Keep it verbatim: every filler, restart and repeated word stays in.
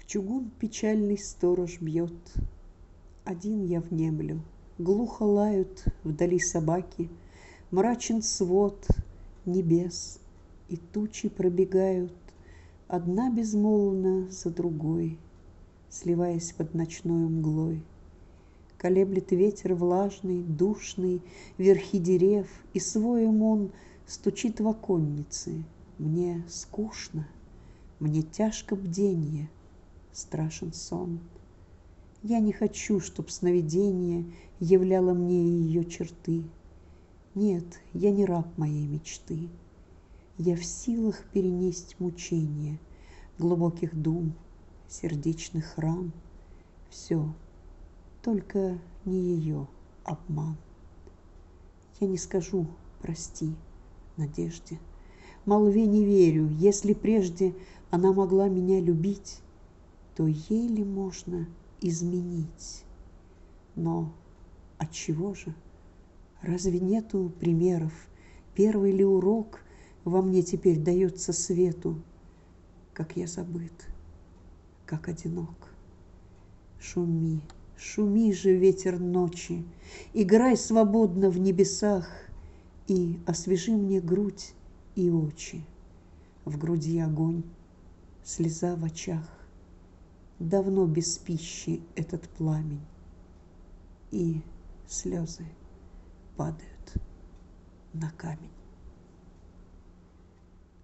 чугун печальный сторож бьет. Один я внемлю, глухо лают вдали собаки, мрачен свод небес, и тучи пробегают, одна безмолвно за другой, сливаясь под ночною мглой. Колеблет ветер влажный, душный, верхи дерев, и своем он стучит в оконницы. Мне скучно, мне тяжко бденье, страшен сон. Я не хочу, чтоб сновидение являло мне ее черты. Нет, я не раб моей мечты. Я в силах перенесть мучения глубоких дум, сердечных ран. Все, только не ее обман. Я не скажу «прости» надежде, молве не верю. Если прежде она могла меня любить, то ей ли можно изменить? Но отчего же? Разве нету примеров? Первый ли урок во мне теперь дается свету? Как я забыт, как одинок. Шуми, шуми же, ветер ночи, играй свободно в небесах и освежи мне грудь и очи. В груди огонь, слеза в очах. Давно без пищи этот пламень, и слезы падают на камень.